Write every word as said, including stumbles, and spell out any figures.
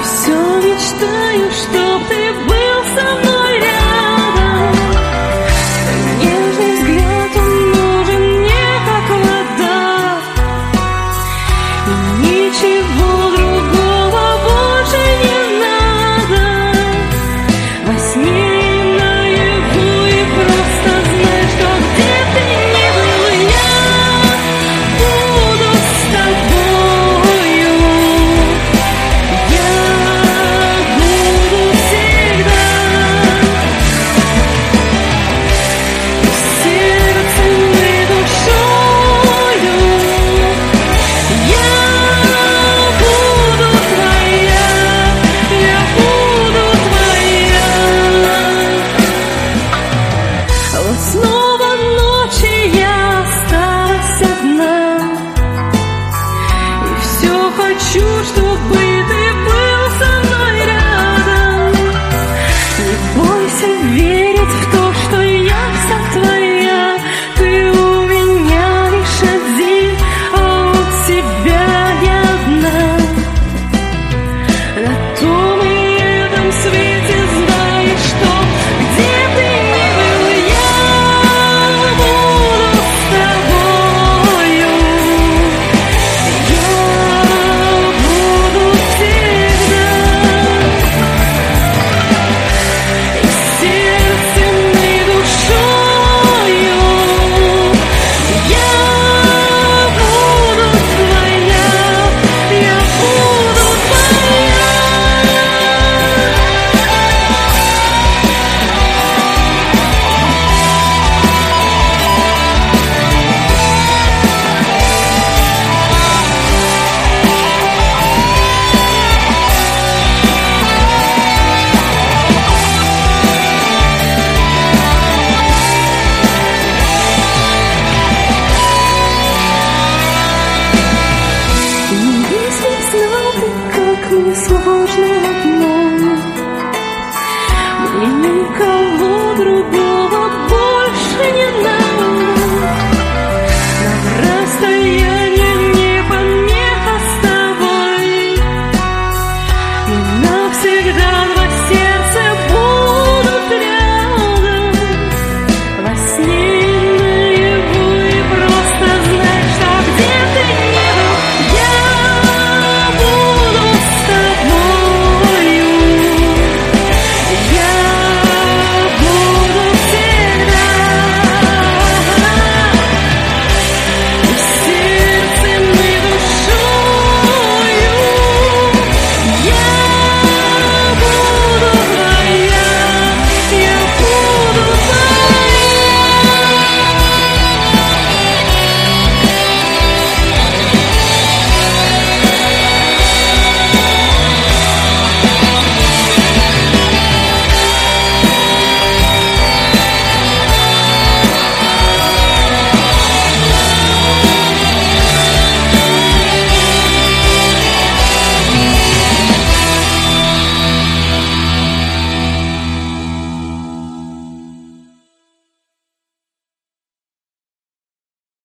все мечтаю, чтоб ты был со мной рядом. Нежный взгляд, он нужен мне, как вода, и ничего другого больше не надо. Во сне и наяву, и просто знай, что где ты ни был, я буду с тобою. Я буду всегда сердцем и душою. Я буду твоя, я буду твоя. Вот снова ночи я осталась одна, и все хочу, чтобы ты был со мной рядом. Не бойся верить в то, что я вся твоя. Ты у меня лишь один, а у тебя я одна. На том и этом свете знай, что где ты ни был, я буду с тобою. Я буду всегда и сердцем, и душою. Я буду твоя, я буду твоя. Если б знал ты, как мне сложно